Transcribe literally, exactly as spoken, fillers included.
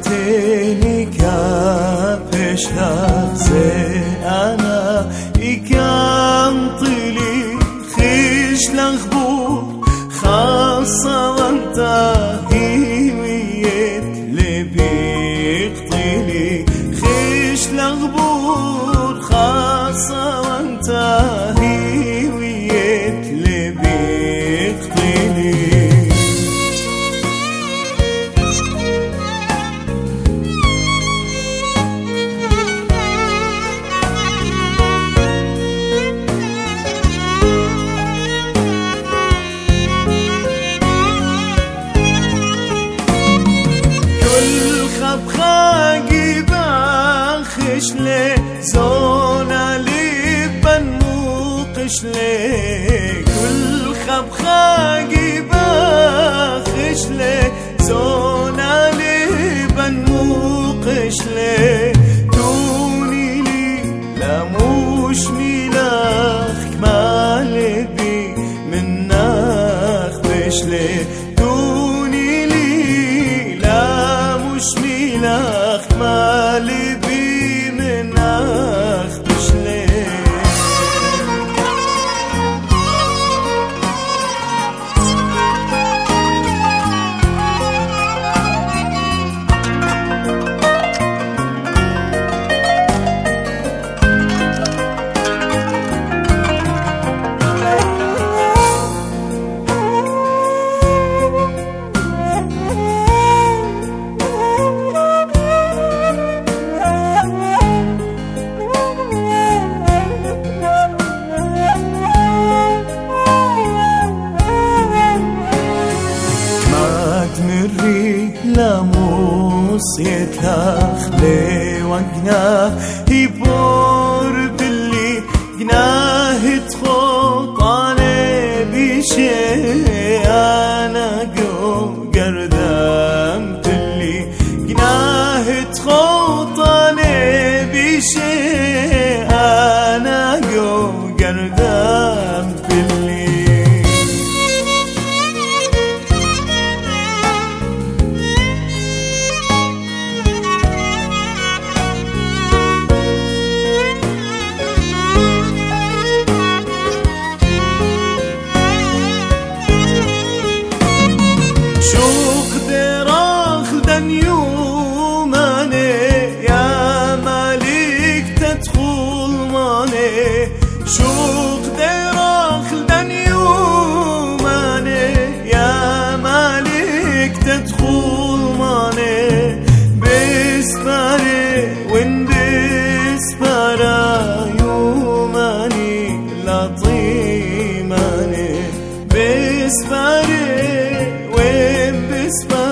تيني كابش هفزي أنا إكام طلي خيش لغبور خاصة وانت هيويت لبيق طلي خيش لغبور خاصة وانت هيويت لبيق طلي بخاقي باخش لي زونا لبن موقش لي كل خبخاقي باخش لي زونا لبن موقش لي توني لي لا مش ميلاخ كمال بي من ناخ بش لي توني لي لا مش ميلاخ مالي بي من أخدش ليه لاموس يتلاخ لي وقناه يبور باللي قناه تخوط علي بشي أنا قو قردام تلي قناه تخوط علي بشي أنا قو قردام تلي شوق دراخ دن يوماني يا مالك تدخل ماني شوق دراخ دن يوماني يا مالك تدخل ماني بسباري وين بسبارا يوماني لا طيماني بسباري وين بسباري